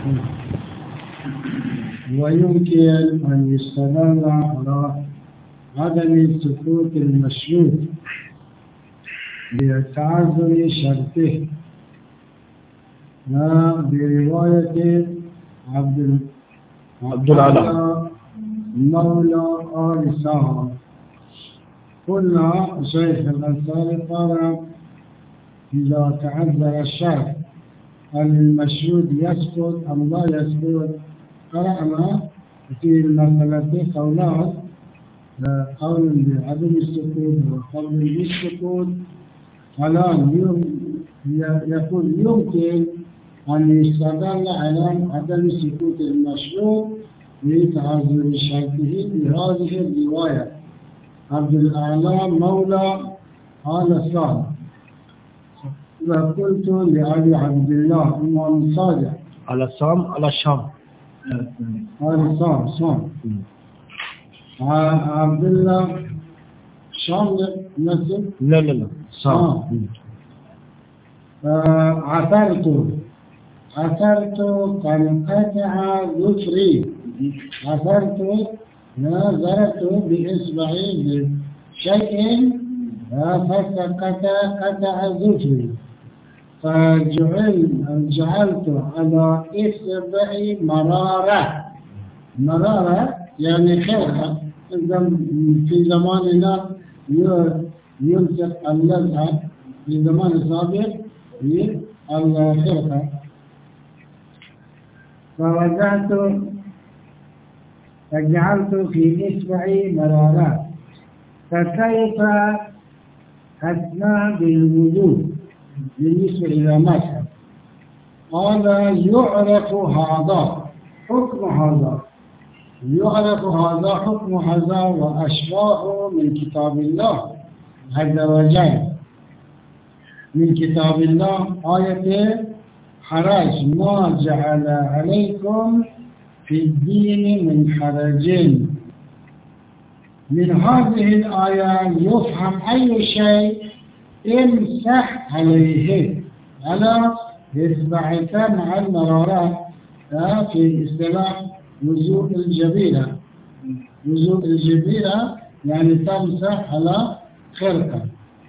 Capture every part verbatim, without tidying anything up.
ويمكن أن يستدل على عدم سقوط المشروط بتعذر شرطه برواية عبد عبد العلا مولى آل سهر. قلنا شيخ الأنصاري قال إذا تعذر الشرط المشروط يسقط أم لا يسقط. قرأنا في المسألة قولان، قول بعدم السقوط وقول بالسقوط. الآن يقول يمكن أن يستدل على عدم سقوط المشروط لتعذر شرطه بهذه الرواية عبد الأعلى مولى آل سهر. وقلت لأبي عبد الله إمام صادق على الصام على الشام آل سهر صام عبد الله شام نسب لا لا لا صام. عثرت عثرت كانقطع ظفري. عثرت نظرت بإصبعي بشيء فسقط قطع ظفري فجعل جعلت على إصبعي مرارة. مرارة يعني خرقة. في زماننا يلصق اللذة، في زمان السابق بالخرقة. فوضعت فجعلت في إصبعي مرارات. فكيف أثناء بالوضوء بالنسبة إلى مسح؟ قال يعرف هذا حكم هذا، يعرف هذا حكم هذا وأشباهه من كتاب الله عز وجل. من كتاب الله آية حرج ما جعل عليكم في الدين من حرج. من هذه الآية يفهم أي شيء امسح عليه على إصبعك مع المرارات في اصطلاح نزول الجبيرة. نزول الجبيرة يعني تمسح على خرقة.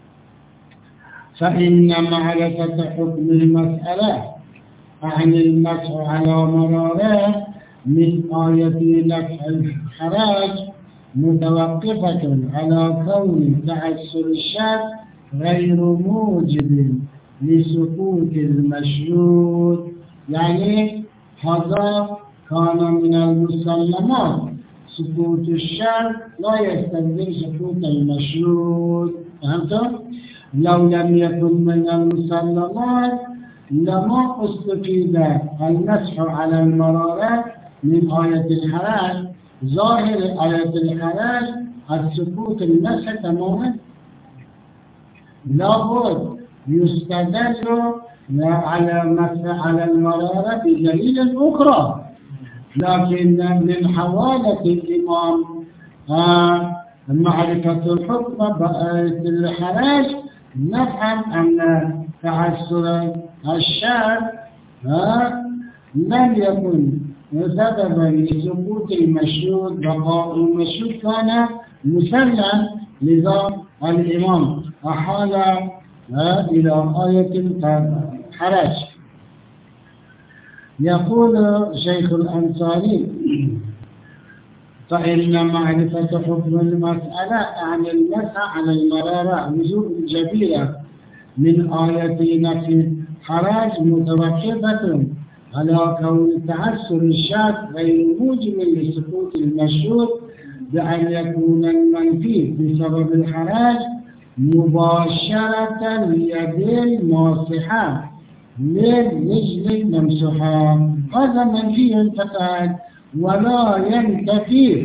فإن معرفة حكم المسألة عن المسح على مرارات من آية نفع الحراج متوقفة على كون تعسر الشك غير موجب لسقوط المشروط. يعني هذا كان من المسلمات. سقوط الشك لا يستلزم سقوط المشروط. فهمتم؟ لو لم يكن من المسلمات لما استفيد المسح على المرارات من آية الحراج. ظاهر آية الحراج السقوط المسح تماما. لابد يستدل على مسح على المرارة بدليل أخرى. لكن من حوالة الإمام آه معرفة الحكم بآية الحراج نفهم أن تعسر الشارع آه لم يكن سببا لسقوط المشروط. بقاء المشروط كان مسلم. لذا الإمام أحال آه إلى آية الحراج. يقول شيخ الأنصاري فإن معرفة حكم المسألة عن المسح على المرارة نزول الجبيرة من آية نفي حراج متوقفة على كون تعسر الشك غير موجب لسقوط المشروط بأن يكون المنفي بسبب الحراج مباشرة ليد الماسحة للرجل الممسوحة. هذا منفي فقط ولا ينتفي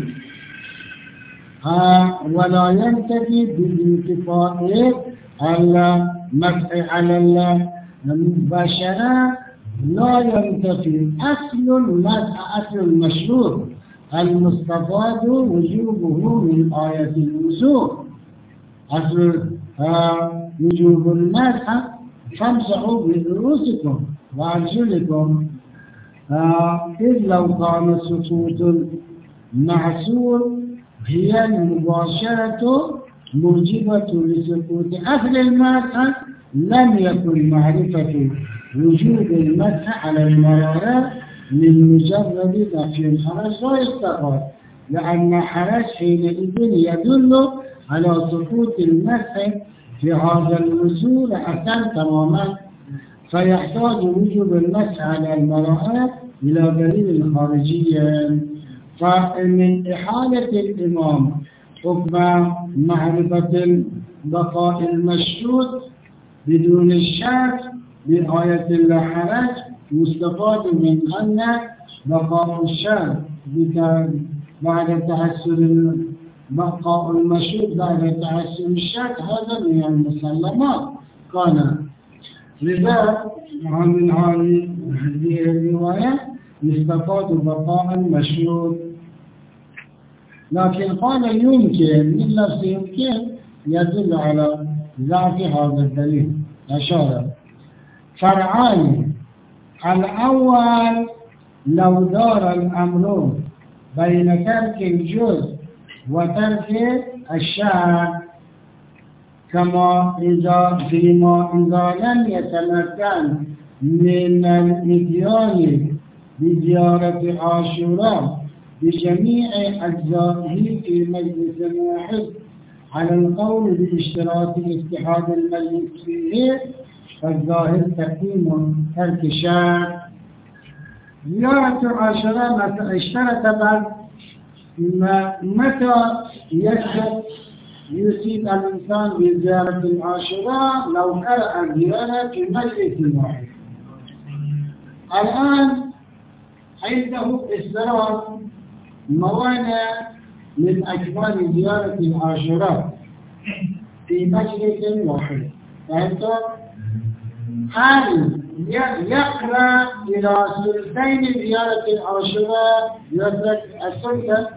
ولا ينتفي بالانتفاء المسح على المباشرة. لا ينتفي أصل المسح أصل المشروط المستفاد وجوبه من آية الوسوق. أصل وجوب المسح فامسحوا برؤوسكم وأرجلكم آه إذ لو كان سقوط المعسور هي المباشرة موجبة لسقوط أصل المسح لم يكن معرفة وجوب المسح على المرارة من مجرد نفي الحرج ويستقر، لأن حرج حينئذ يدل على سقوط المسح في هذا الوصول أحسن تماما، فيحتاج وجوب المسح على المرأة إلى دليل خارجي. فمن إحالة الإمام حكم معرفة بقاء المشروط بدون الشك بآية لا حرج مستفاد من أن بقاء الشك بعد تحسن بقاء المشروط بعد تحسن الشك هذا من المسلمات كان. لذا من هذه الرواية يستفاد بقاء المشروط. لكن قال يمكن من لفظ يمكن يدل على ذات هذا الدليل. أشار فرعان الأول لو دار الأمر بين ترك الجزء وترك الشرط، كما إذا فيما إذا لم يتمكن من الإتيان بزيارة عاشوراء بجميع أجزائه في مجلس واحد على القول باشتراط اتحاد المجلس فيه، فالظاهر تقديم ترك الشرط. زيارة عاشوراء متى اشترط بعد متى يجب يصيب الإنسان بزيارة العاشوراء لو قرأ الزيارة في مجلس واحد. الآن عنده إصرار موانع من أجمال زيارة العاشوراء في مجلس واحد، فهمت؟ هل يقرأ إلى ثلثين زيارة العاشوراء يترك الثلث،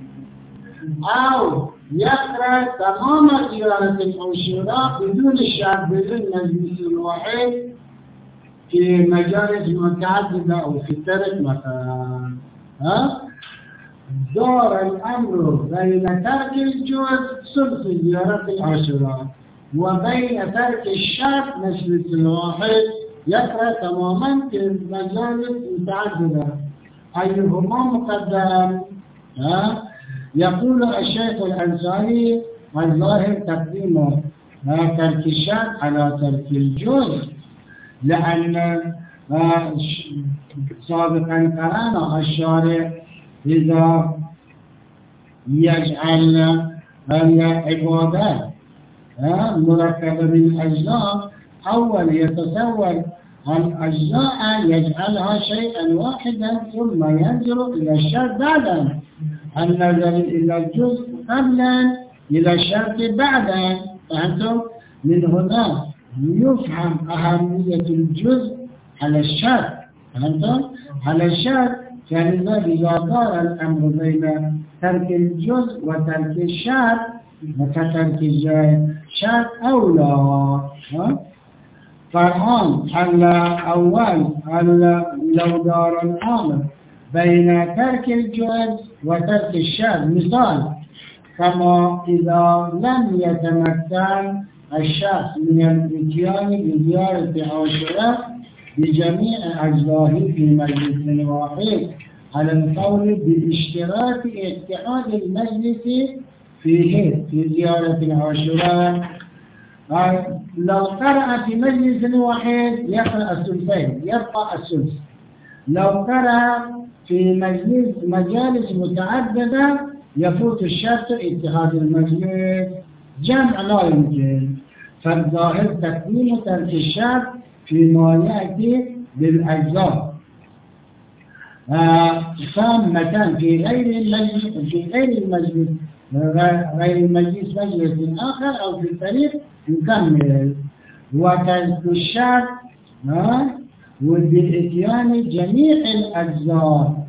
أو يقرأ تمام زيارة العاشوراء بدون الشرط بدون مجلس واحد في مجالس متعددة أو في ترك مثلا؟ ها؟ دار الأمر بين ترك الجزء ثلث زيارة العاشوراء وبين ترك الشرط مجلس الواحد يقرأ تماما في المجالس متعددة، أيهما مقدم؟ ها؟ يقول الشيخ الأنصاري الظاهر تقديم ترك الشرط على ترك الجزء، لأن سابقا قرأنا الشارع إذا يجعل العبادات مركبة من أجزاء أول يتصور الأجزاء يجعلها شيئا واحدا ثم ينظر إلى الشرط بعدا، النظر إلى الجزء قبلا إلى الشرط بعدا. فهمتم؟ من هنا يفهم أهمية الجزء على الشرط. فهمتم؟ على الشرط فلذا إذا دار الأمر بين ترك الجزء وترك الشرط وترك الشرط أولى. فالآن الأول لو دار الأمر بين ترك الجزء وترك الشرط، مثال كما إذا لم يتمكن الشخص من الاتيان بزيارة عاشوراء بجميع أجزائه في مجلس واحد على القول باشتراط اتحاد المجلس فيه في زيارة عاشوراء. لو قرأ في مجلس واحد يقرأ الثلثين يبقى الثلث، لو قرأ في مجلس مجالس متعددة يفوت الشرط اتحاد المجلس، جمع لا يمكن. فالظاهر تقديم ترك الشرط فيما يأتي بالأجزاء ثامة في غير المجلس في غير المجلس غير المجلس مجلس آخر أو في الطريق يكمل. وترك الشرط وبإتيان جميع الأجزاء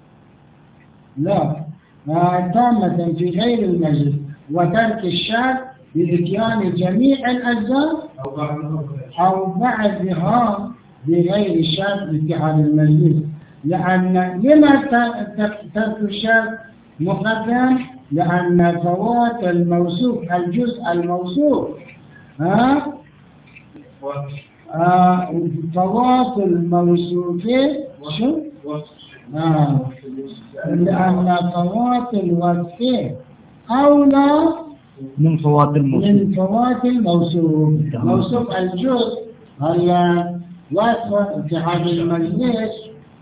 لا تامة في غير المجلس، وترك الشرط بإتيان جميع الأجزاء أو بعضها بغير الشرط باتحاد المجلس. لأن لما ترك الشرط مقدم؟ لأن فوات الموصوف الجزء الموصوف ها آه فوات الموصوف شو؟ آه لأن فوات الوصف أولى من فوات الموصوف من فوات الموصوف. موصوف الجزء هي وصف في هذا المجلس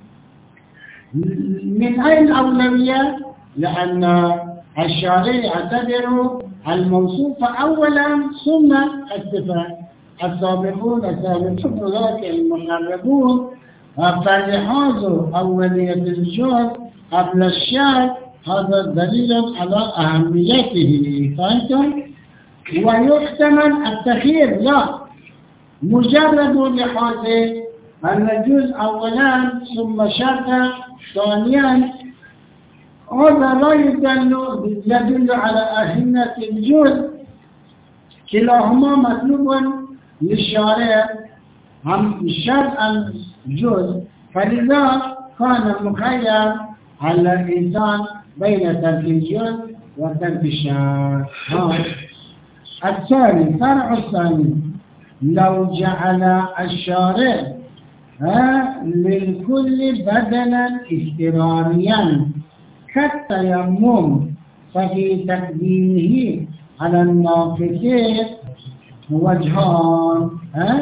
من أين أولوية؟ لأن الشارع يعتبر الموصوف أولا ثم الصفة. السابقون السابقون أولئك المقربون فلحاظوا أولية الجزء قبل الشرط هذا دليل على أهميته. فهمتم؟ ويحتمل التخيير، لا مجرد لحاظ أن الجزء أولا ثم شرط ثانيا هذا لا يدل يدل على أهمية الجزء. كلاهما مطلوب للشارع هم شرط الجزء، فلذا كان مخير على الإنسان بين ترك الجزء وترك الشرط. الثاني فرع الثاني لو جعل الشارع للكل بدلا اضطراريا كالتيمم ففي تقديمه على الناقصين وجهان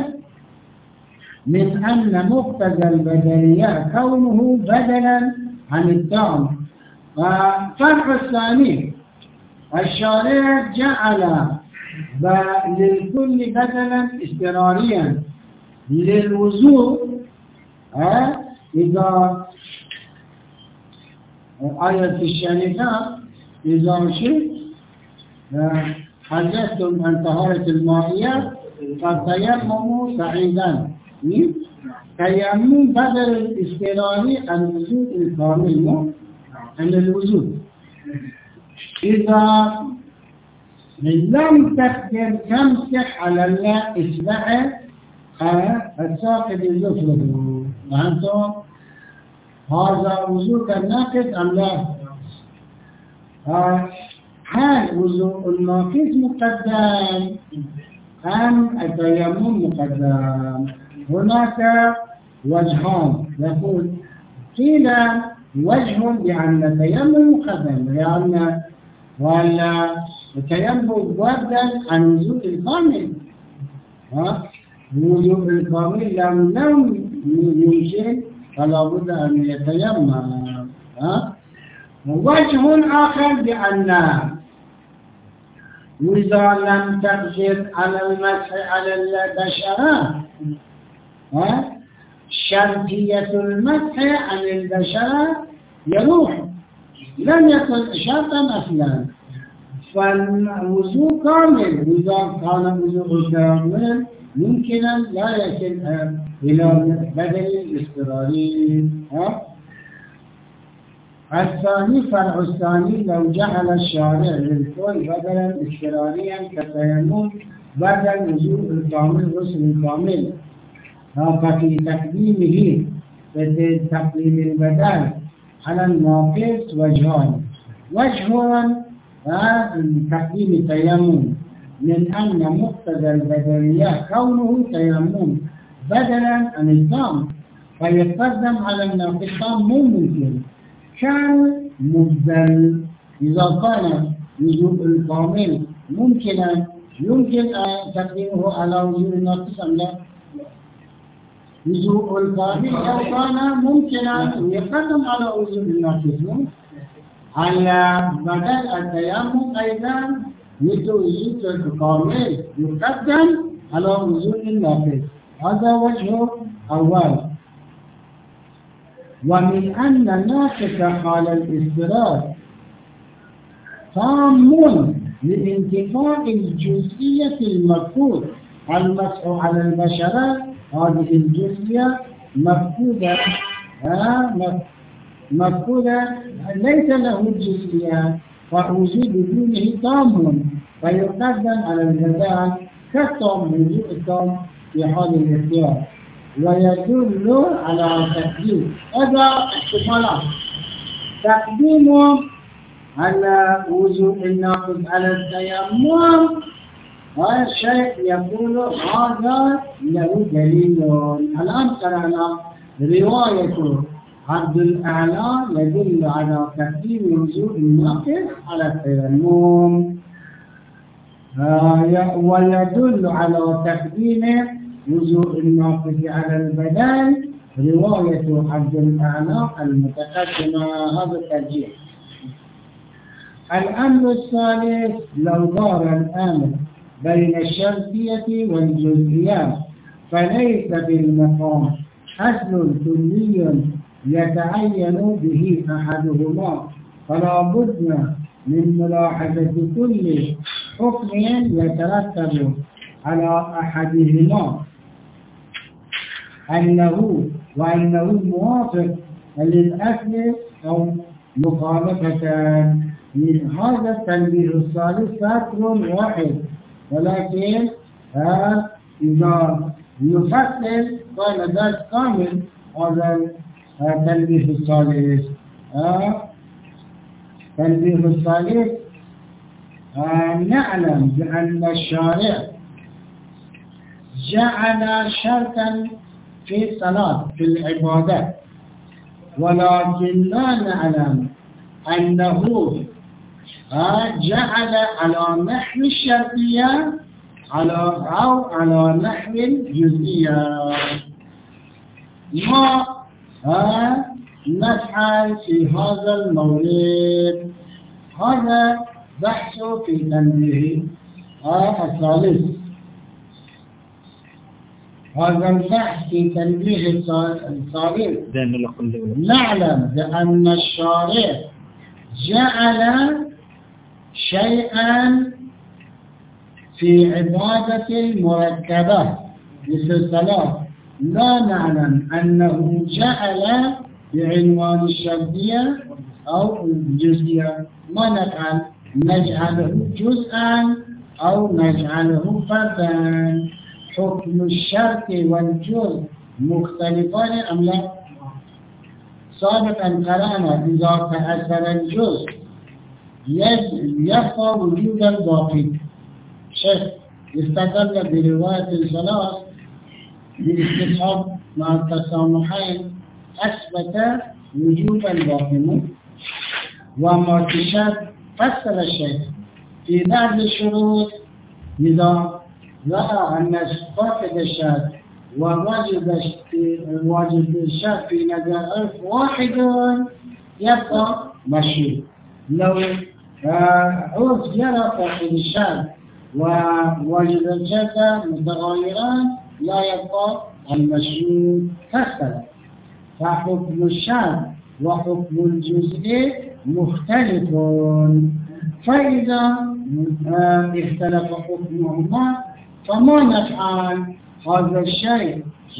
من أن مقتضى البدلية كونه بدلا عن التام. فرع الثاني الشارع جعل للكل بدلا اضطراريا للوضوء إذا آية الشريفة إذا شئت حدثتم عن طهارة المائية فتيمموا سعيدا. تيمم بدل الاضطراري عن الوجود الكامل عن الوجود. إذا لم تقدر تمسح على الله إصبعه الساقط يفرض. فهمتم؟ هذا وضوء الناقص أم لا؟ هل وضوء الناقص مقدم أم التيمم مقدم؟ هناك وجهان. يقول قيل وجه بأن التيمم مقدم لأن ولا التيمم بدل عن وضوء الكامل. وضوء الكامل لم لم يمكن فلا بد أن يتيمم. وجه آخر بأن إذا لم تقدر على المسح على البشرة شرطية المسح عن البشرة يروح، لم يكن شرطا أصلا، فالوضوء كامل. إذا كان وضوء كامل ممكنا لا يصل إلى بدل الاضطراري. الثاني فرع الثاني لو جعل الشارع للكل بدلا اضطراريا كالتيمم بدل وضوء الكامل غسل الكامل ففي تقديمه في تقديم البدل على الناقص وجهان. وجه تقديم التيمم من أن مقتضى البدلية كونه تيمم بدلا عن التام فيقدم على الناقص مو ممكن. كان مبدل إذا كان وضوء الكامل ممكنا يمكن تقديمه على وضوء الناقص أم لا؟ وضوء الكامل لو كان ممكنا يقدم على وضوء الناقص على بدل التيمم أيضا مثل وضوء الكامل يقدم على وضوء الناقص. هذا وجه أول. ومن أن الناقص على الاضطرار تام لانتفاء الجزئية المفقود المسح على البشرة. هذه الجزئية مفقودة مفقودة ليس له جزئية فوجود بدونه تام فيقدم على الجزاء كالتام وجود التام في حال الاختيار. ويدل على تقديم. هذا احتمالات. تقديمه على وجوب الناقض على التيمم، هذا الشيء يقول هذا له دليل. الآن قرأنا رواية عبد الأعلى يدل على تقديم وجوب الناقض على التيمم، ويدل على تقديم وجوب الناقض على البدن رواية عبد الأعلى المتقدمة. هذا الترجيح. الأمر الثالث: لو دار الأمر بين الشرطية والجزئيات فليس بالمقام أصل كلي يتعين به أحدهما، فلا بد من ملاحظة كل حكم يترتب على أحدهما أنه وأنه موافق للأصل أو مخالفة. من هذا التنبيه الثالث سطر واحد، ولكن إذا نفصل قال ذلك كامل هذا التنبيه الثالث. التنبيه الثالث: نعلم بأن الشارع جعل شرطا في الصلاة في العبادة، ولكن لا نعلم أنه جعل على نحو الشرطية على أو على نحو الجزئية. ما نفعل في هذا المورد؟ هذا بحث في تنبيه الثالث. هذا البحث في تنبيه الثالث: نعلم بأن الشارع جعل شيئا في عبادة المركبة مثل الصلاة، لا نعلم أنه جعل بعنوان الشرطية أو الجزئية. ما نفعل؟ نجعله جزءا أو نجعله فردا. حكم الشرط والجزء مختلفان أم لا؟ سابقا قرأنا إذا تأثر الجزء يبقى وجود الباقي. شيخ استدل برواية الثلاث بالاستصحاب مع التسامحين أثبت وجود الباقي، وما تشاد فصل الشيخ في بعض الشروط. إذا رأى أن فاقد الشاذ وواجب واجب الشاذ في نظر عرف واحد يبقى مشهور. لو عرف يرى فاقد الشاذ وواجب الشاذ متغايران لا يبقى المشهور فاختلف. فحكم الشاذ وحكم الجزء مختلف، فإذا اختلف حكمهما فما نفعل؟ هذا الشيء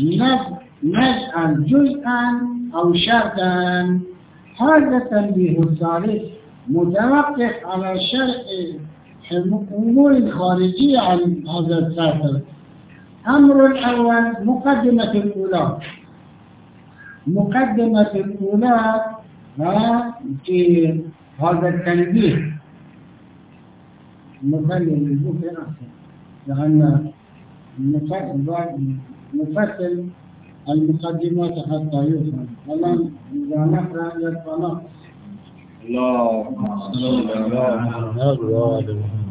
نجعل جزءا أو شرطا. هذا التنبيه الثالث متوقف على شرع أمور خارجية عن هذا السطر. أمر الأول: مقدمة الأولى. مقدمة الأولى في هذا التنبيه مخلي البكر أحسن، لأن نفصل المقدمات حتى يفهم. والله إذا نقرأ يبقى نقص. الله